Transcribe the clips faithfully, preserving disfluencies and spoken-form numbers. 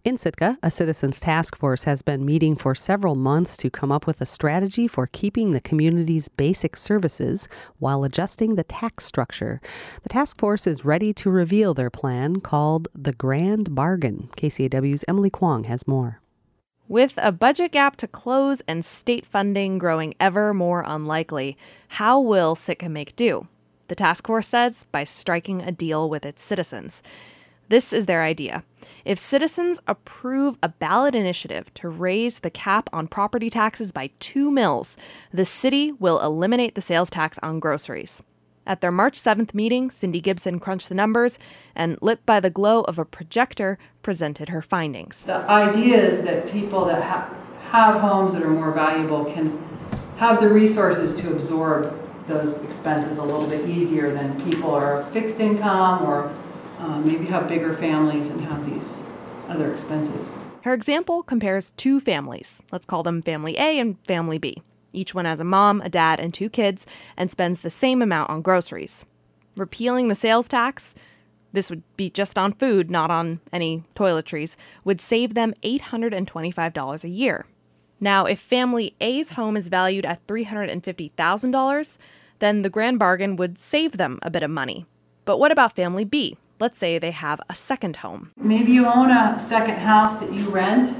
In Sitka, a citizens task force has been meeting for several months to come up with a strategy for keeping the community's basic services while adjusting the tax structure. The task force is ready to reveal their plan called the Grand Bargain. K C A W's Emily Kwong has more. With a budget gap to close and state funding growing ever more unlikely, how will Sitka make do? The task force says by striking a deal with its citizens. This is their idea. If citizens approve a ballot initiative to raise the cap on property taxes by two mils, the city will eliminate the sales tax on groceries. At their March seventh meeting, Cindy Gibson crunched the numbers and, lit by the glow of a projector, presented her findings. The idea is that people that ha- have homes that are more valuable can have the resources to absorb those expenses a little bit easier than people are fixed income or Uh, maybe have bigger families and have these other expenses. Her example compares two families. Let's call them Family A and Family B. Each one has a mom, a dad, and two kids and spends the same amount on groceries. Repealing the sales tax, this would be just on food, not on any toiletries, would save them eight hundred twenty-five dollars a year. Now, if Family A's home is valued at three hundred fifty thousand dollars, then the Grand Bargain would save them a bit of money. But what about Family B? Let's say they have a second home. Maybe you own a second house that you rent.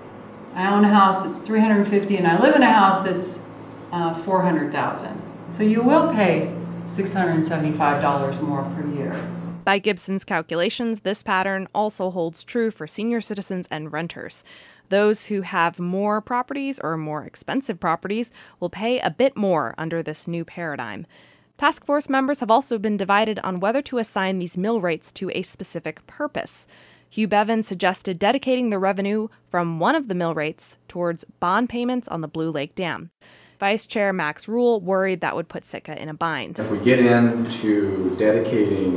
I own a house that's three hundred fifty thousand dollars and I live in a house that's uh, four hundred thousand dollars. So you will pay six hundred seventy-five dollars more per year. By Gibson's calculations, this pattern also holds true for senior citizens and renters. Those who have more properties or more expensive properties will pay a bit more under this new paradigm. Task force members have also been divided on whether to assign these mill rates to a specific purpose. Hugh Bevan suggested dedicating the revenue from one of the mill rates towards bond payments on the Blue Lake Dam. Vice Chair Max Rule worried that would put Sitka in a bind. If we get into dedicating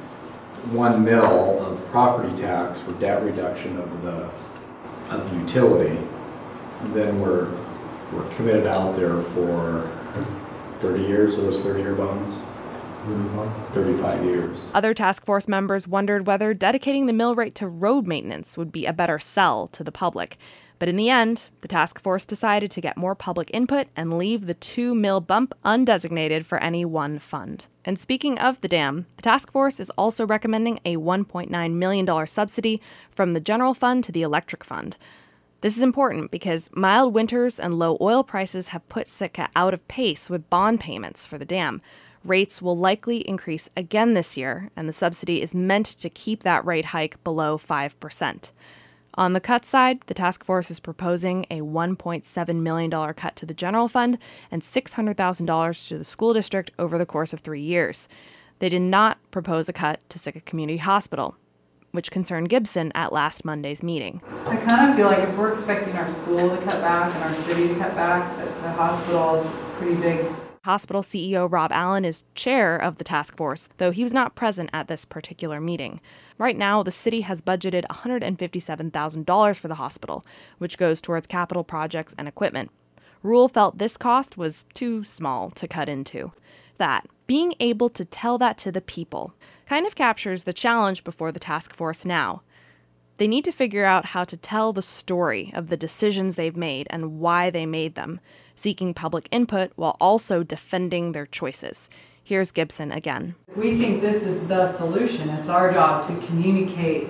one mill of property tax for debt reduction of the of the utility, then we're we're committed out there for thirty years, those thirty-year bonds? thirty-five years. Other task force members wondered whether dedicating the mill rate to road maintenance would be a better sell to the public. But in the end, the task force decided to get more public input and leave the two mil bump undesignated for any one fund. And speaking of the dam, the task force is also recommending a one point nine million dollars subsidy from the general fund to the electric fund. This is important because mild winters and low oil prices have put Sitka out of pace with bond payments for the dam. Rates will likely increase again this year, and the subsidy is meant to keep that rate hike below five percent. On the cut side, the task force is proposing a one point seven million dollars cut to the general fund and six hundred thousand dollars to the school district over the course of three years. They did not propose a cut to Sitka Community Hospital, which concerned Gibson at last Monday's meeting. I kind of feel like if we're expecting our school to cut back and our city to cut back, that the hospital is pretty big. Hospital C E O Rob Allen is chair of the task force, though he was not present at this particular meeting. Right now, the city has budgeted one hundred fifty-seven thousand dollars for the hospital, which goes towards capital projects and equipment. Rule felt this cost was too small to cut into. That, being able to tell that to the people, kind of captures the challenge before the task force now. They need to figure out how to tell the story of the decisions they've made and why they made them, seeking public input while also defending their choices. Here's Gibson again. We think this is the solution. It's our job to communicate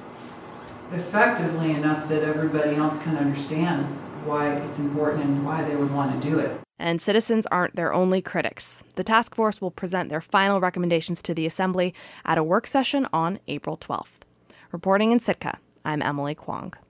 effectively enough that everybody else can understand why it's important and why they would want to do it. And citizens aren't their only critics. The task force will present their final recommendations to the Assembly at a work session on April twelfth. Reporting in Sitka, I'm Emily Kwong.